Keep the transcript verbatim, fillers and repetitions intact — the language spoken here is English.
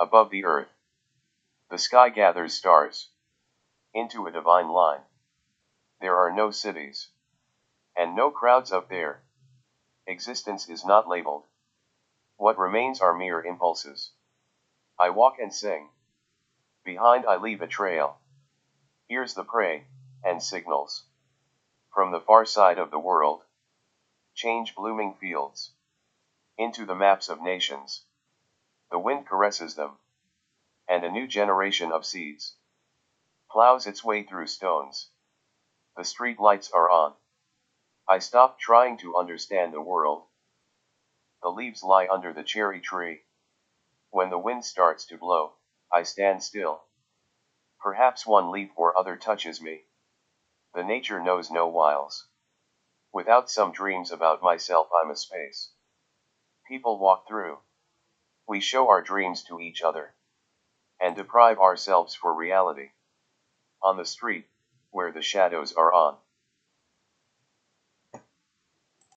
above the earth. The sky gathers stars into a divine line. There are no cities and no crowds up there. Existence is not labeled. What remains are mere impulses. I walk and sing. Behind I leave a trail. Here's the prey, and signals. From the far side of the world. Change blooming fields into the maps of nations. The wind caresses them. And a new generation of seeds plows its way through stones. The street lights are on. I stop trying to understand the world. The leaves lie under the cherry tree. When the wind starts to blow, I stand still. Perhaps one leaf or other touches me. The nature knows no wiles. Without some dreams about myself, I'm a space people walk through. We show our dreams to each other and deprive ourselves for reality. On the street, where the shadows are on.